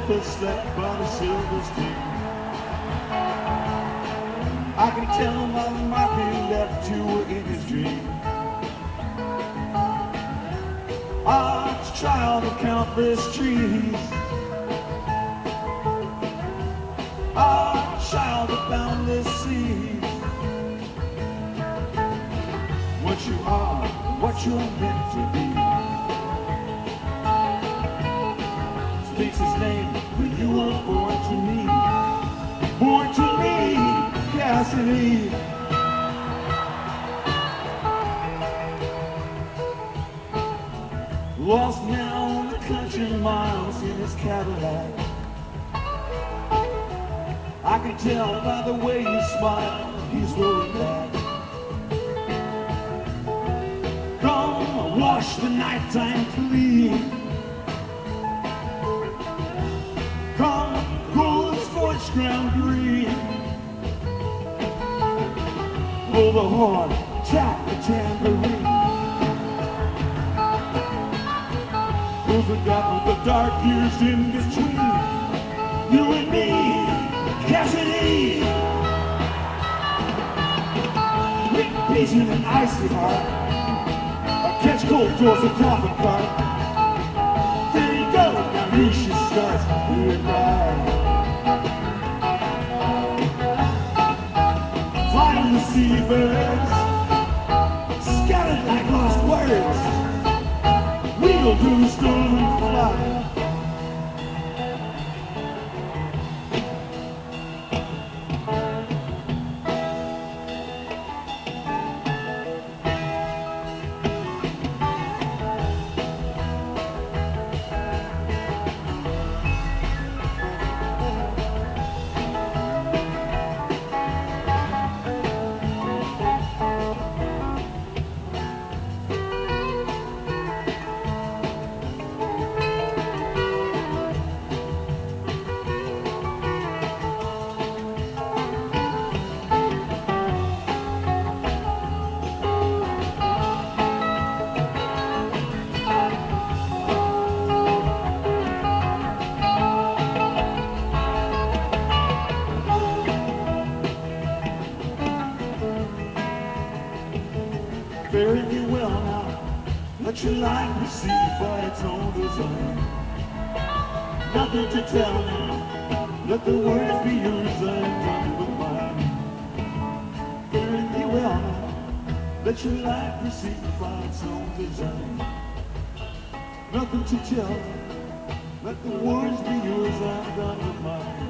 breakfast left by the silver stream. I can tell by the mark he left you were in his dream. Arch child of countless trees, arch child of boundless seas. What you are, what you're meant to be. Speaks his name when you were born to me. Born to me, Cassidy. Lost now on the country miles in his Cadillac. I can tell by the way you smile, he's rolling back. Come wash the nighttime clean. Come cool the sports ground green. Blow the horn, tap the tambourine. Who's the devil, the dark years in between? You and me, Cassidy. Quick beating an icy heart. I catch cold doors a coffin cart. There you go, now he should start doing right. Find the seabirds, scattered like lost words. We'll do storm and fly. Very well now, let your life receive by its own design. Nothing to tell now, let the words be yours, I'm done with mine. Very well now, let your life receive by its own design. Nothing to tell, let the words be yours, I'm done with mine.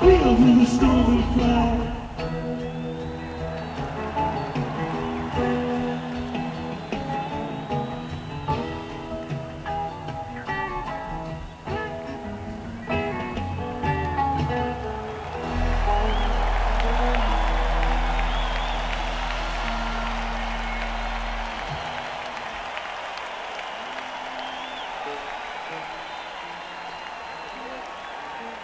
filled with a storm and cloud.